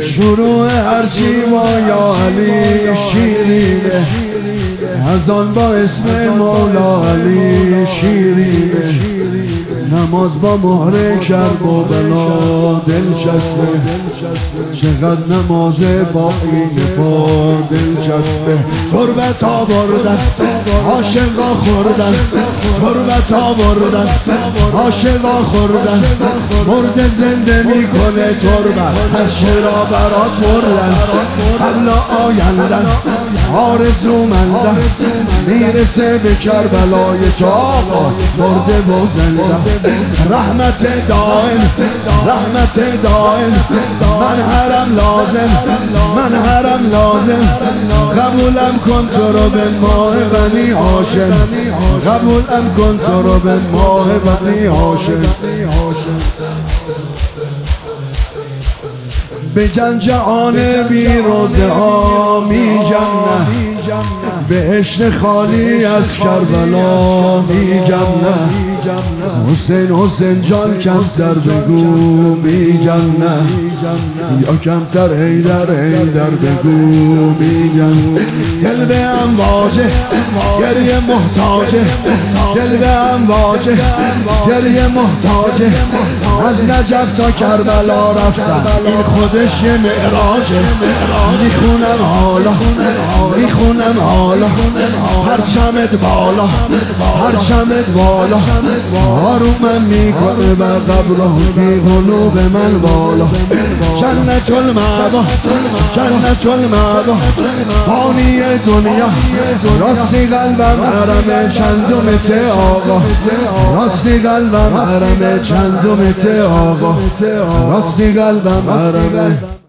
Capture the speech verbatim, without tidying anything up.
شروع هرچی با یا علی شیرینه، از آن با اسم مولا علی شیرینه. نماز با مهر کرب و بلا دلچسبه، چقدر نماز با این پا دلچسبه. تربت آوردن عاشقا خوردن، تربت آوردن عاشقا خوردن، مرد زنده میکنه تربت از چرا برات بردن. قبل آیندن آرزومندن، میرسه به کربلای تو آقا مرده و زنده. رحمت دائم رحمت دائم، من حرم لازم من حرم لازم. قبولم کن تو رو به ماه بنی هاشم، قبولم کن تو رو به ماه بنی هاشم. به جهان بی روزه ها می جمنه، بهشت خالی از کربلا می جمنه. حسین حسین جان کمتر بگو می جمنه، یا کمتر حیدر حیدر بگو می جمنه. دل به امواجه گریه محتاجه، دل به امواجه گریه محتاجه. از نجف تا کربلا رفتم این خودش یه معراجه. میخونم حالا میخونم حالا، پرچمت بالا پرچمت بالا. آرومم میکنه و قبره فی قلوب من بالا. جنت المأوا جنت المأوا، بانی دنیا راستی قلبم حرم چندمت آقا، راستی قلبم حرم چندمت آقا، راستی قلبم حرم